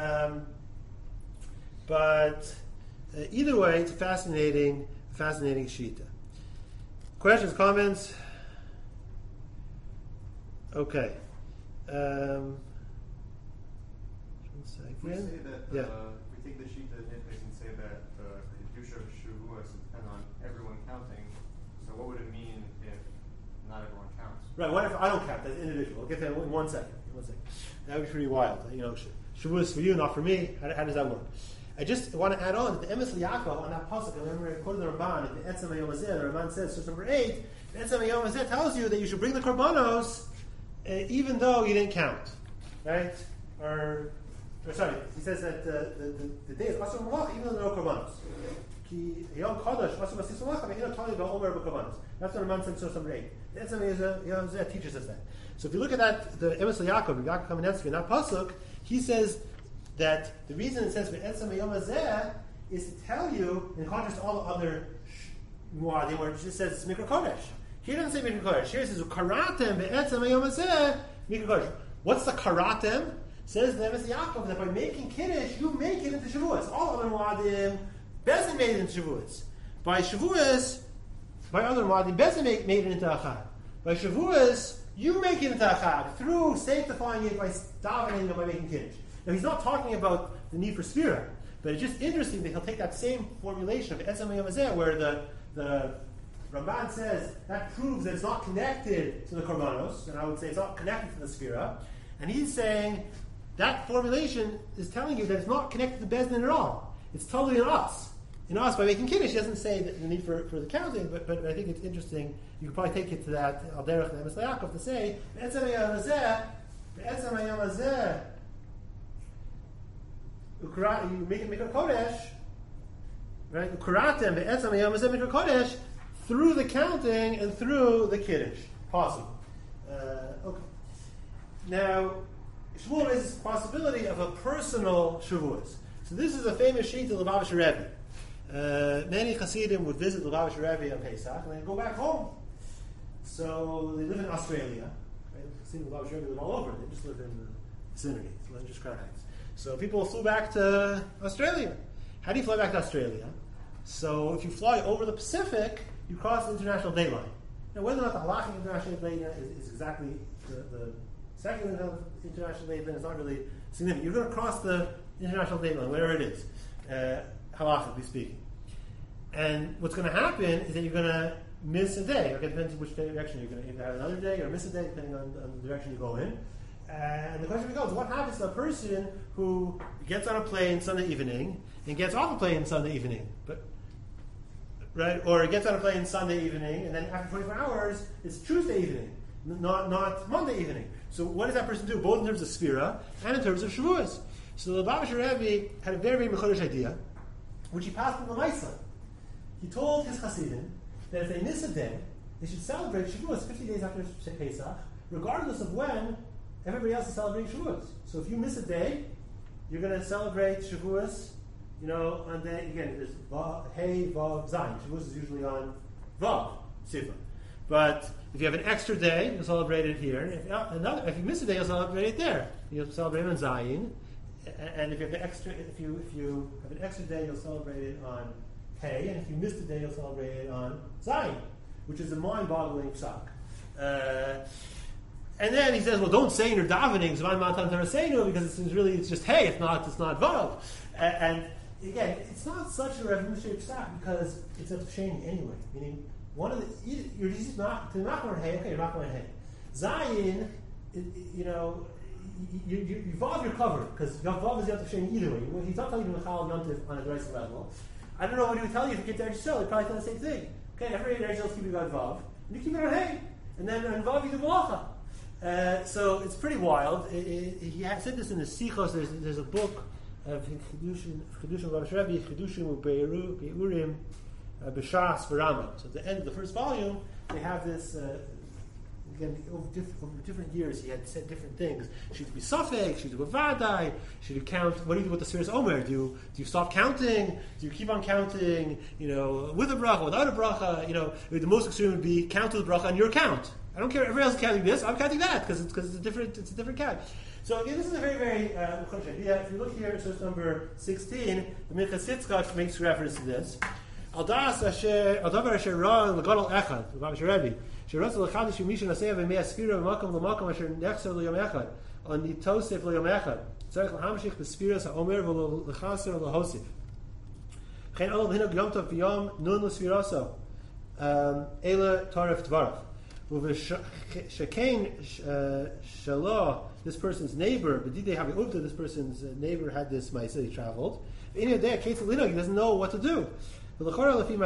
But either way, it's a fascinating shita. Questions, comments? Okay. One second. We say that yeah. We take the shita nitpick and say that the kedusha of Shavuos depend on everyone counting. So what would it mean if not everyone counts? Right. What if I don't count? That's individual. We'll get there in 1 second. That would be pretty wild. Shavuos for you, not for me. How does that work? I just want to add on that the Emes L'Yaakov on that pasuk. I remember I quoted the Ramban at the Etzem Hayom Hazeh. The Ramban says, source number 8, the Etzem Hayom Hazeh tells you that you should bring the korbanos even though you didn't count, right? Or sorry, he says that the day is Asur Malach even though there are no korbanos. Ki Yom Kodesh Asur Basis Malach, but he don't tell you about Omer korbanos. That's what Ramban says, source number 8. The Etzem Hayom Hazeh teaches us that. So if you look at that, the Emes L'Yaakov, Yaakov Kamenetsky, in that pasuk, he says that the reason it says Be'etzem Hayom Hazeh is to tell you, in contrast to all the other Muadim, where it just says it's Mikra Kodesh. Here it doesn't say Mikra Kodesh. Here it says Karatem Be'etzem Hayom Hazeh Mikra Kodesh. What's the Karatem? Says the Emes Yaakov that by making Kiddush, you make it into Shavuos. All other Muadim, Bezin made it into Shavuos. By Shavuos, by other Muadim, Bezin made it into Achad. By Shavuos, you make it into Achad through sanctifying it by davening or by making Kiddush. Now he's not talking about the need for Sphira, but it's just interesting that he'll take that same formulation of Etzem Hayom Hazeh, where the Ramban says that proves that it's not connected to the Korbanos, and I would say it's not connected to the Sphira, and he's saying that formulation is telling you that it's not connected to Bezdin at all. It's totally in us. In us, by making Kiddush, he doesn't say that the need for the counting, but I think it's interesting. You could probably take it to that Al Derech and Emes L'Yaakov to say Etzem Hayom Hazeh. You make it Mikra Kodesh, right? Ukaratem be'etzem hayom hazeh Mikra Kodesh through the counting and through the Kiddush. Possible. Okay. Now, Shmuel raises the possibility of a personal Shavuos. So this is a famous sheet of Lubavitcher Rebbe. Many Hasidim would visit Lubavitcher Rebbe on Pesach and then go back home. So they live in Australia. Right? Hasidim of Lubavitcher Rebbe live all over. They just live in the vicinity. So just Crown Heights. So people flew back to Australia. How do you fly back to Australia? So if you fly over the Pacific, you cross the international date line. Now whether or not the halachic international date line is exactly the secular international date line is not really significant. You're going to cross the international date line, wherever it is, halachically speaking. And what's going to happen is that you're going to miss a day. Okay, depends on which direction you're going to either have another day or miss a day, depending on the direction you go in. And the question becomes, what happens to a person who gets on a plane Sunday evening and gets off a plane Sunday evening? Right? Or gets on a plane Sunday evening and then after 24 hours, it's Tuesday evening, not Monday evening. So what does that person do, both in terms of Sphira and in terms of Shavuos? So the Lubavitcher Rebbe had a very, very mechudesh idea, which he passed on the Maisa. He told his Hasidim that if they miss a day, they should celebrate Shavuos 50 days after Pesach, regardless of when everybody else is celebrating Shavuos. So if you miss a day, you're going to celebrate Shavuos, on day, again, there's Hey, Vav, Zayin. Shavuos is usually on Vav, Sifa. But if you have an extra day, you'll celebrate it here. If you miss a day, you'll celebrate it there. You'll celebrate it on Zayin. And if you have an extra day, you'll celebrate it on Hey. And if you missed a day, you'll celebrate it on Zayin, which is a mind-boggling psak. And then he says, well, don't say in your davening, Zman Matan Tarasenu, because it's just hey, it's not Vav. And again, it's not such a revolutionary psak because it's a sheni anyway. Meaning, you're just not going to hey, okay, you're not going to hey. Zayin, you Vav, you're covered, because Vav is Yontif sheni either way. He's not telling you Mechal Yontif on a Dreis level. I don't know what he would tell you if you get to Eretz Yisrael. He'd probably tell the same thing. Okay, every Eretz Yisrael is keeping on Vav, and you keep it on hey. And then on Vav, you do Malacha. So it's pretty wild. He said this in the Sichos. There's a book of Chedushim Lubavitcher Rebbe, Chedushim U'Beirurim B'Shas V'Rambam. So at the end of the first volume, they have this again, over different years, he had said different things. Should you be Safek? Should you do a Vadai? Should you count? What do you do with the Sfiras Omer? Do you stop counting? Do you keep on counting? With a bracha, without a bracha? The most extreme would be count with a bracha on your count. I don't care. Everybody else is counting this. I'm counting that because it's a different count. So again, this is a very, very if you look here at source number 16, the Minchas Yitzchak makes reference to this. Al das davar asher ra l'gadol echad, the Babish Rebbe. Sheratz l'chadish u'mishin aseh v'mei asfira v'makom l'makom asher nechser l'yom echad, on nitosef l'yom echad. Tzarech l'hamshich b'sfiras ha'omer v'l'chaser l'hosif. Chen olav hinok yom tov v'yom nun l'sfiraso. Eila taref dvarach. Shekain shalah, this person's neighbor, but did they have uvda? This person's neighbor had this ma'aseh, he traveled. In a day, he doesn't know what to do. He has these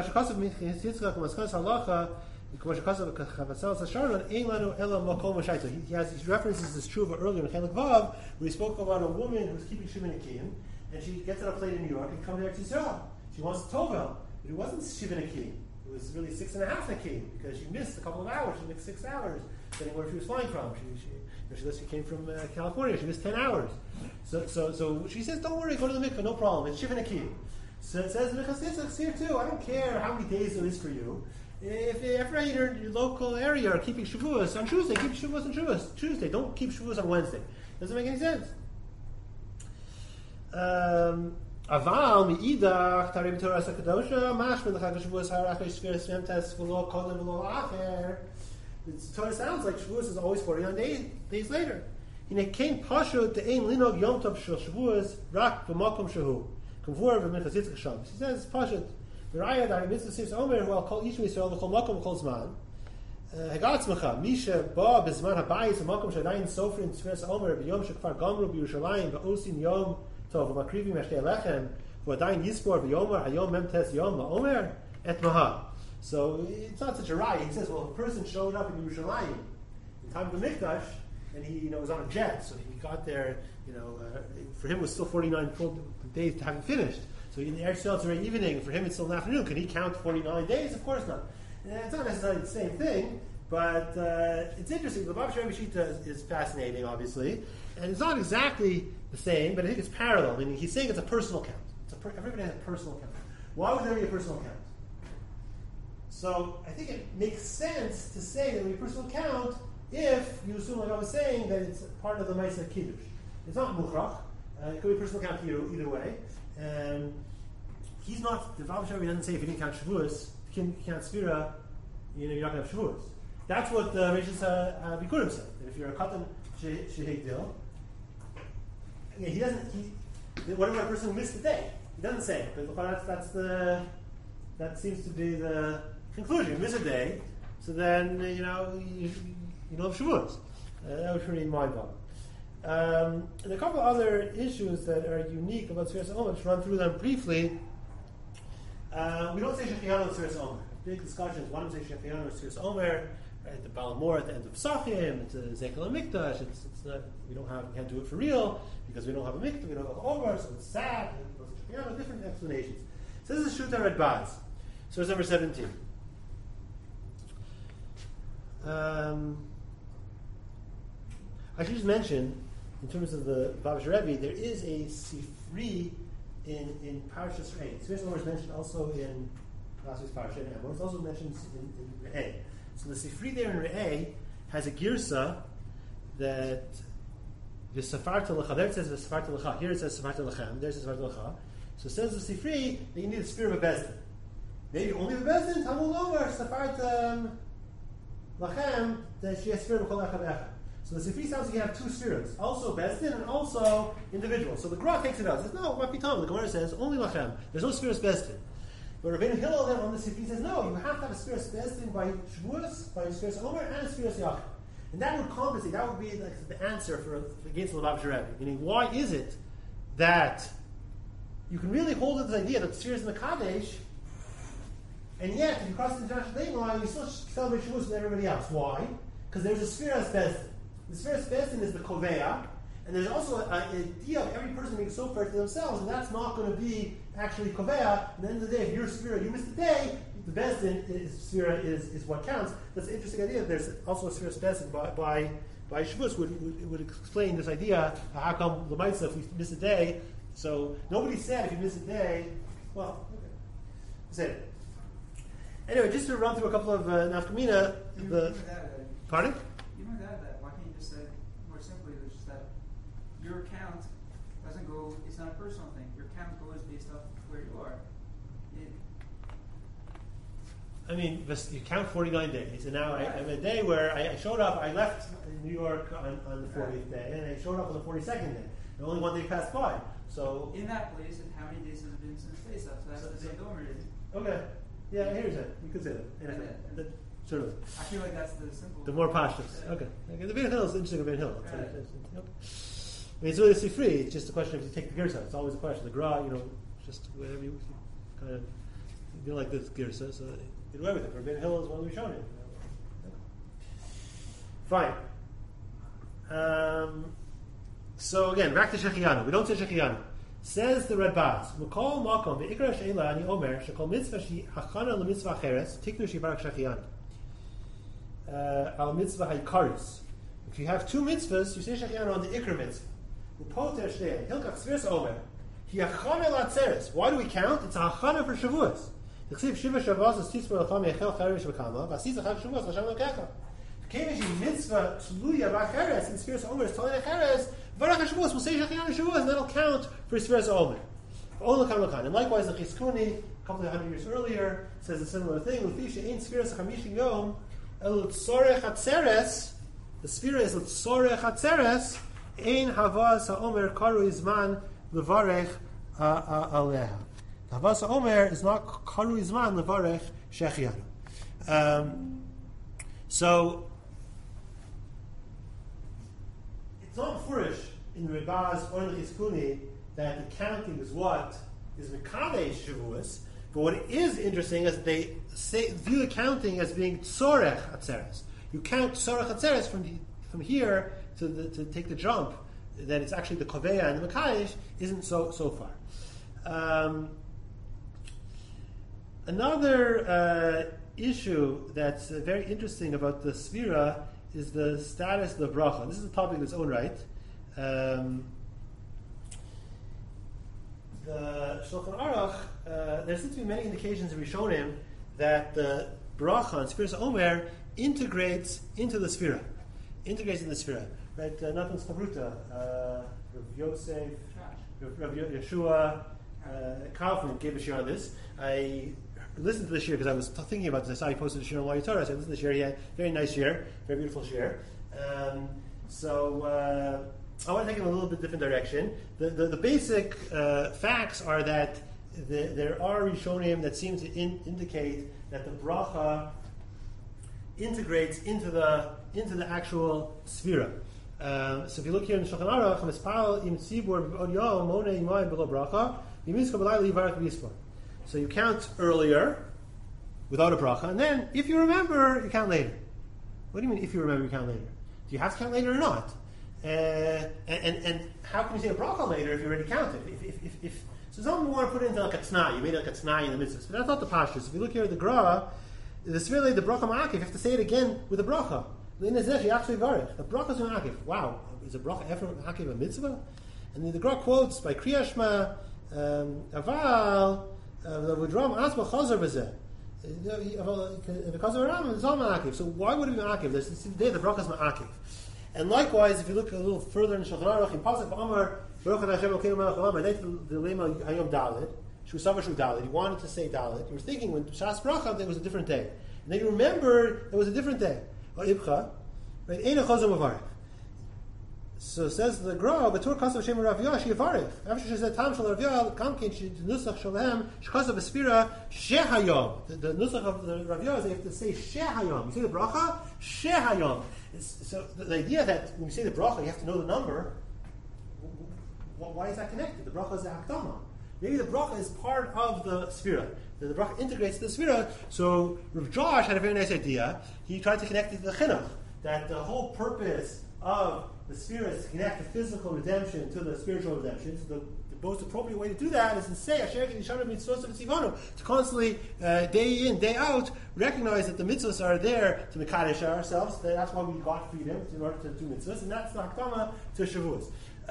references to Tshuva earlier in Chelik Vav, where he spoke about a woman who was keeping Shiva Nekiim, and she gets on a plane in New York and comes there to Yisrael. She wants Tovel, but it wasn't Shiva Nekiim. It was really 6.5 Nekiim, because she missed a couple of hours. She missed 6 hours, depending where she was flying from. She came from California. She missed 10 hours. So she says, don't worry, go to the mikveh, no problem. It's Shiva Nekiim. So it says Minchas Yitzchak here too. I don't care how many days it is for you. If everybody in your local area are keeping Shavuos on Tuesday, keep Shavuos on Tuesday. Don't keep Shavuos on Wednesday. Doesn't make any sense. Aval mi'idach tarim Torah sakadosha mashma l'chag Shavuos harachay shviras memtes v'lo kolim v'lo acher. The Torah sounds like Shavuos is always 49 days later. Hine kein pashut de'ein linog yom tov shel Shavuos rak b'makom shehu. He says, Pashat, V'raya dar mitzvah sifs omer, who I'll call each Yisrael, v'chol makom v'chol zman. Hagatzmacha, Misha ba b'zman habayis, v'makom shadayin sofrin tzveres omer, v'yom shekfar gamru b'Yerushalayim, v'osin yom tov, v'makrivim eshtei lechem, v'adayin yispor v'yomer, hayom memtes yom la'omer, et maha. So, it's not such a raya. He says, well, if a person showed up in Yerushalayim in time of the Mikdash, and he was on a jet, so he got there, for him it was still 49 full days to have it finished. So in the Eretz Yisrael it's already evening, for him it's still an afternoon. Can he count 49 days? Of course not. And it's not necessarily the same thing, but it's interesting. The Babish Rebbe Shita is fascinating, obviously, and it's not exactly the same, but I think it's parallel. I mean, he's saying it's a personal count. Everybody has a personal count. Why would there be a personal count? So I think it makes sense to say that there would be a personal count if you assume, like I was saying, that it's part of the Ma'aseh Kiddush. It's not Mukhrach. It could be a personal count either way. He's not, the Babish Rebbe doesn't say if you didn't count Shavuos, if you can't count Sfira, you're not going to have Shavuos. That's what the Rishis Bikurim said. That if you're a Katan Shehek Dil, he doesn't, what about a person who missed the day? He doesn't say it. But that seems to be the conclusion. You miss a day, so then, you don't have Shavuos. That was pretty mind-boggling. And a couple of other issues that are unique about Sfiras Omer, let's run through them briefly. We don't say Shechianu with Sfiras Omer. Big discussions. One say Shechianu with Sfiras Omer, right, the Balamor at the end of Psachim, it's a Zekel HaMikdash, it's not, we can't do it for real, because we don't have a Mikdash, we don't have Omer, so it's sad, and different explanations. So this is Shuta Red Baz. Source number 17. I should just mention, in terms of the Babish Rebbe, there is a Sifri in Parashas Re'eh. Sfiras Omer is mentioned also in last week's Parashat Emor. It's also mentioned in Re'eh. So the Sifri there in Re'eh has a girsa that V'safarta Lecha. There it says V'safarta Lecha. Here it says Safarta Lechem. There it says Safarta Lecha. So it says the Sifri that you need the spirit of a Bezdin. Maybe only the Bezdin, Tamul Omer, Safarta Lechem, that she has spirit of Kol Echad Echad. So the Sifri sounds like you have two spirits, also Bezdin and also individual. So the Gra takes it out. Says, no, what Pitam? The Gemara says, only Lachem. There's no spirit Bezdin. But Rabbeinu Hillel then on the Sifri says, no, you have to have a spirit Bezdin by Shavuos, by Sfiras Omer, and a spirit Yachid. And that would compensate, that would be like the answer against the Babish Rebbe. Meaning, why is it that you can really hold to this idea that Sfiras in the Kadesh, and yet, if you cross the international dating line, you still celebrate Shavuos with everybody else. Why? Because there's a Sfiras Bezdin. The Sfiras Bezdin is the Kovea, And there's also an idea of every person being sofer to themselves, and that's not going to be actually kovea. At the end of the day, if you're Sphira, you missed the day, the Bezdin Sphira is what counts. That's an interesting idea. There's also a Sphira's Bezdin by Shavuos would explain this idea. How come L'maisa, if we miss a day? So nobody said if you miss a day, well, okay. Said it. Anyway, just to run through a couple of nafkamina. Pardon? You might add that. Why can't you just say more simply? It's just that your count doesn't go. It's not a personal thing. Your count goes based off where you are. I mean, you count 49 days, and now I'm a day where I showed up. I left New York on the 40th day, and I showed up on the 42nd day. And only one day passed by. So in that place, and how many days has it been since face up? So that's what the same Domer is. Okay. Yeah, here's it. You could say that. Sort of. I feel like that's the simple. The more pashtus. Okay. The Ben Hill is interesting. Ben Hill. Right. I mean, it's really free. It's just a question of if you take the girsa. It's always a question. The gra, just whatever you kind of like this girsa, so get away with it. Ben Hill is one we've shown you. Fine. So again, back to Shechianu. We don't say Shechianu. Says the Radbaz, Mukol Makom ve'ikra she'ela ani omer shekol mitzvah she hachana lemitzvah cheres tiknu shebarak Shechianu al mitzvah haikaris. If you have two mitzvahs, you say Shechianu on the ikra mitzvah. Upoter shnei hilkach tzviras omer hi hachana latzeres. Why do we count? It's a hachana for Shavuos. The chsiv shiva Shavuos is titzvah lacham yechel cheres v'kama v'asisa chag Shavuos l'shem l'kecha. Kevish mitzvah tluya b'cheres and tzviras omer is tolei cheres. Varach HaShavuos, we'll say Shechianu Shavuos, and that'll count for Sfiras Omer. And likewise, the Chizkuni, a couple of 100 years earlier, says a similar thing. L'fisha ein Sfiras HaChamishi Yom, el Tzorech HaTzeres, the Sfira is Tzorech HaTzeres, ein Havas HaOmer Karu Izman Levarech Aleha. Havas HaOmer is not Karu Izman Levarech Shechianu. So, it's not furish in the Rebaz or in the Chizkuni that the counting is what is Mekadesh Shavuos, but what is interesting is they view the counting as being Tzorech Atzeres. You count Tzorech Atzeres from here to take the jump, that it's actually the Koveya and the Mekadesh isn't so far. Another issue that's very interesting about the Sfira is the status of the bracha. This is a topic in its own right. The Shulchan Aruch, there seems to be many indications in Rishonim that the bracha and Sfiras Omer integrates into the Sfira. Right? Nathan Stavruta, Rav Yosef, Rav Yeshua, Kaufman gave a shir on this. I listened to the shir because I was thinking about this. I saw he posted a shir on Why Torah, so I listened to the shir. He had very nice shir, very beautiful shir. So I want to take it in a little bit different direction. The basic facts are that there are Rishonim that seem to indicate that the bracha integrates into the actual Sfira. So if you look here in Shulchan Aruch, Mispal im tzibur od yom mona imayim below bracha yimiska b'layla yivarach b'yispor. So you count earlier without a bracha, and then if you remember, you count later. What do you mean if you remember, you count later? Do you have to count later or not? And how can you say a bracha later if you already counted? If so, some want to put it into like a t'nai. You made like a t'nai in the mitzvahs, but that's not the pashtus. If you look here at the Gra, the Sfirah, the bracha ma'akiv, you have to say it again with a bracha. The bracha is ma'akiv. Wow, is a bracha ever ma'akiv a mitzvah? And then the Gra quotes by Kriya Shema, Aval, V'dram asma chazer b'zeh. Because of Ram, it's all ma'akiv. So why would it be ma'akiv? This is the day the bracha is ma'akiv. And likewise, if you look a little further in Shulchan Aruch, in Pasuk Amar, Baruch Hashem Elokeinu Melech Haolam, Adeit L'Lema Hayom Dalet, Shusava Shu Dalet. He wanted to say Dalet. He was thinking when Shas Bracha there was a different day, and then he remembered there was a different day. Ibcha, right? Ein Chazon Mavarich. So says the Gra, B'Tur Kasav Shem Rav Yah Shevarich. After she said Tam Shel Rav Yah, Kamkin Nusach Shalem Shkasav B'Spira Shehayom. The Nusach of the Rav Yah is they have to say Shehayom. You see the bracha Shehayom. So the idea that when you say the bracha, you have to know the number. Why is that connected? The bracha is the hakdama. Maybe the bracha is part of the sfira. The bracha integrates the sfira. So Rav Josh had a very nice idea. He tried to connect it to the chinuch. That the whole purpose of the spheres to connect the physical redemption to the spiritual redemption. So the most appropriate way to do that is to say to constantly, day in, day out, recognize that the mitzvahs are there to mekadesh ourselves. That's why we got freedom in order to do mitzvahs, and that's the hakdama to Shavuos.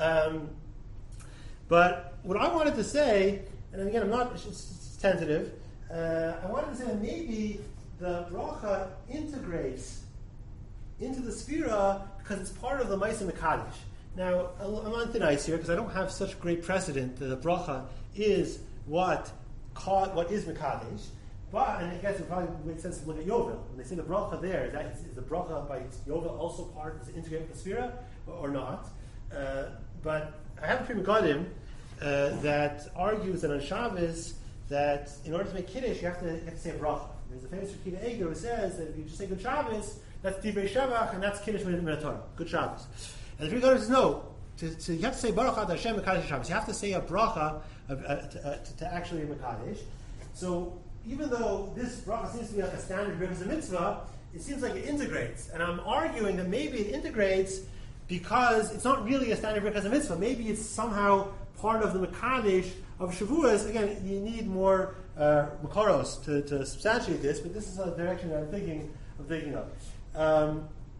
But what I wanted to say, and again, it's tentative. I wanted to say that maybe the bracha integrates into the sphira because it's part of the Ma'aseh Mekadesh. Now, I'm on thin ice here because I don't have such great precedent that the bracha is what is Mekadesh. But, and I guess it probably makes sense to look at Yovel. When they say the bracha there, is the bracha by Yovel also part, is it integrated with the sphira or not? But I have a Pri Megadim that argues that on Shabbos, that in order to make Kiddush, you have to say a bracha. There's a famous Rikida Eger who says that if you just say Good Shabbos, that's Divrei Shavach, and that's Kiddush with the Torah. Good Shabbos. And the Rikida says, no, you have to say Baruch Ad Hashem Mekadesh Shabbos. You have to say a bracha to actually Mekadesh. So even though this bracha seems to be like a standard Birkas Mitzvah, it seems like it integrates. And I'm arguing that maybe it integrates because it's not really a standard Birkas Mitzvah. Maybe it's somehow part of the Mekadesh of Shavuos. Again, you need more Makoros to substantiate this, but this is a direction that I'm thinking of.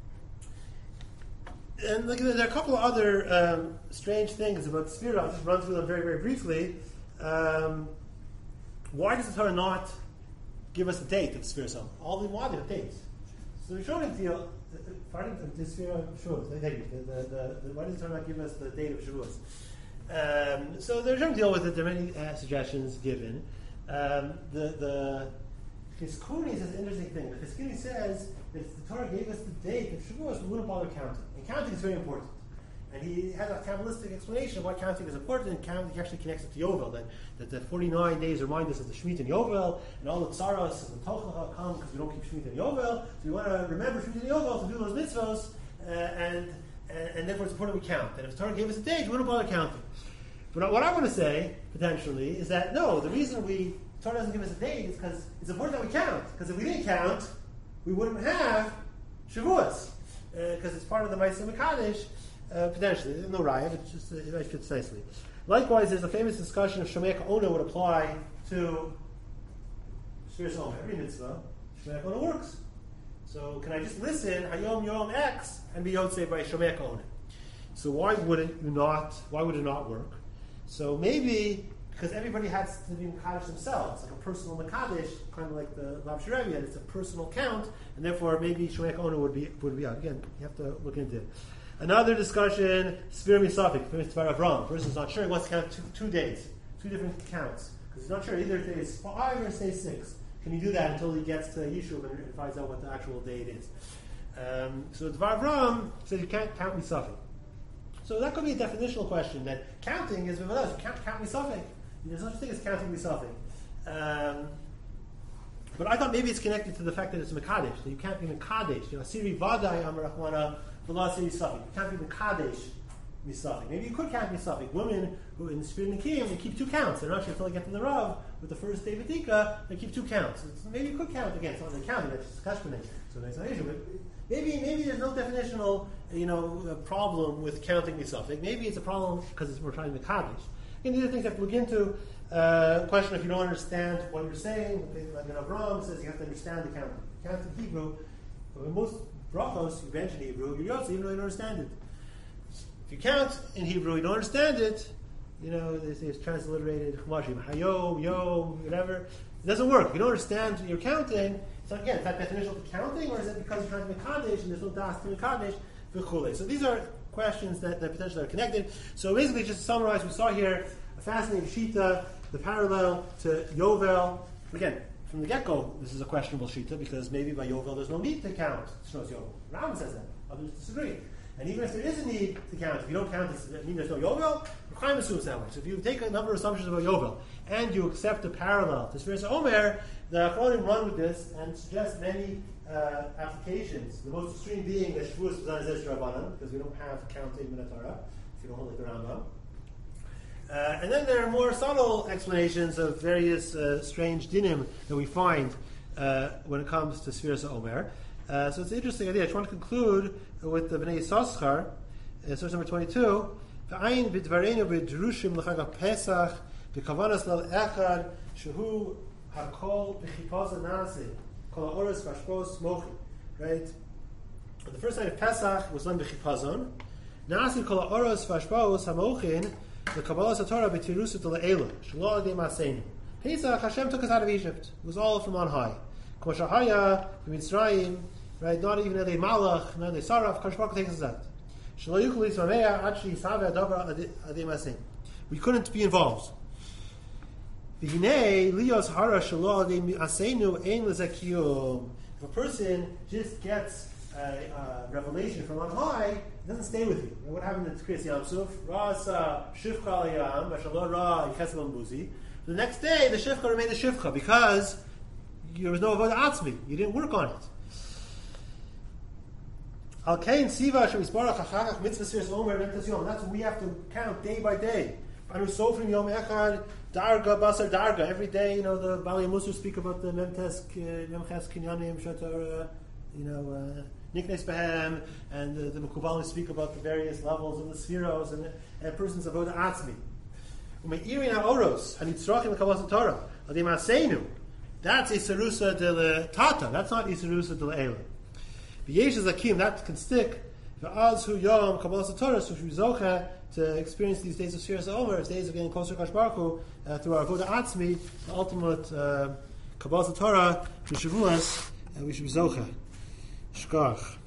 And there are a couple of other strange things about the Sphira. I'll just run through them very, very briefly. Why does the Torah not give us the date of the Sphira Shalom? All we want is a date. So the Shoni deal, pardon, the Sphira Shavuos. Thank you. Why does the Torah not give us the date of Shavuos? So the Shoni deal with it. There are many suggestions given. The Chizkuni says an interesting thing. The Chizkuni says that if the Torah gave us the date of Shavuos, we wouldn't bother counting. And counting is very important. And he has a Kabbalistic explanation of why counting is important, and counting actually connects it to Yovel, that the 49 days remind us of the Shemitah and Yovel, and all the tzaras and the Tochacha come because we don't keep Shemitah and Yovel, so we want to remember Shemitah and Yovel to do those mitzvahs, and therefore it's important we count. And if the Torah gave us a date, we wouldn't bother counting. But what I want to say, potentially, is that no, the reason the Torah doesn't give us a date is because it's important that we count, because if we didn't count, we wouldn't have Shavuos, because it's part of the Ma'aseh Mekadesh. Potentially, no raya, but just it fits nicely. Likewise, there's a famous discussion of Shomei Ka'ona would apply to Shviras Omer. Every mitzvah, Shomei Ka'ona works. So, can I just listen Hayom Yom X and be Yotzei by Shomei Ka'ona? So, why would it not work? So maybe because everybody has to be Mekadesh themselves, like a personal Mekadesh, kind of like the Rav Sherevi, and it's a personal count, and therefore maybe Shomei Ka'ona would be out. Again, you have to look into it. Another discussion, Sfira Misafik, Mitzvah Avram. The person's not sure, he wants to count 2 days, 2 different counts. Because he's not sure, either day is 5 or say 6. Can he do that until he gets to Yishuv and finds out what the actual date is? So Dvar Avram says you can't count Misafik. So that could be a definitional question, that counting is with us. You can't count Misafik. There's no such thing as counting Misafik. But I thought maybe it's connected to the fact that it's Mekadesh. So you can't be Mekadesh. Siri Vadai Amar Rachmana. You can't be Mekadesh Misafik. Maybe you could count Misafik. Women who in the Sfir Nikim, they keep 2 counts. They're not sure until they get to the Rav with the first day Vatika, they keep 2 counts. So maybe you could count again. It's not really counting, that's just Kashmanik. So that's not issue. But maybe there's no definitional problem with counting Misafik. Maybe it's a problem because we're trying to Mekadesh. And these are things you have to look into. Question if you don't understand what you're saying. Like Avraham says you have to understand the counting. Count in Hebrew, but in most brachos, you mention Hebrew, you're Yotze, even though you don't understand it. If you count in Hebrew, you don't understand it, they say it's transliterated, Hayom, Yom, whatever. It doesn't work. If you don't understand your counting, so again, is that definitional to counting, or is it because you're trying to Mekadesh and there's no das to Mekadesh, v'chule? So these are questions that potentially are connected. So basically, just to summarize, we saw here a fascinating shita, the parallel to Yovel. Again, from the get-go, this is a questionable shita because maybe by Yovel there's no need to count Shnos Yovel. Rambam says that. Others disagree. And even if there is a need to count, if you don't count, does it mean there's no Yovel? Chaim assumes that way. So if you take a number of assumptions about Yovel and you accept the parallel to Sfiras Omer, the Achronim run with this and suggest many applications. The most extreme being that Shavuos is on Zesh Rabbanan because we don't have counting in the Torah if you don't hold like the Rambam. And then there are more subtle explanations of various strange dinim that we find when it comes to Sfiras Omer. So it's an interesting idea. I just want to conclude with the Bnei Yissaschar, source number 22. V'ayin b'dvareinu b'drushim l'chag Pesach b'kavanas lel echad shehu hakol b'chipaz nasi kol ha'oros v'ashpos mochi. Right? The first night of Pesach was done b'chipazon. Nasi kol ha'oros v'ashpos hamochin l'kavalas haTorah b'tirusut l'eila shelo adei maseinu. Pesach, Hashem took us out of Egypt. It was all from on high. Kol shahaya b'Mitzrayim. Right? Not even Elei Malach, not Elei Saraf. Kadosh Baruch Hu takes us out. We couldn't be involved. If a person just gets a revelation from on high, it doesn't stay with you. What happened in Kriyas Yamsuf? The next day, the Shifcha remained a Shifcha because there was no Avodah Atzmi. You didn't work on it. That's what we have to count day by day. Every day, the Bali Musar speak about the Memches Kinyanim, Shatar, Niknes Behem, and the Mekubalim speak about the various levels of the Spheros and persons of Avodah Atzmi. That's Isarusa de la Tata. That's not Isarusa de la Eila. V'yesh zakim, that can stick. V'az hu yom kabbalas Torah, so we zocha to experience these days of Sfiras Omer, days of getting closer to Kadosh Baruch Hu, through our Avodah Atzmi, the ultimate kabbalas Torah, to Shavuos, and we should be zocha. Shkach.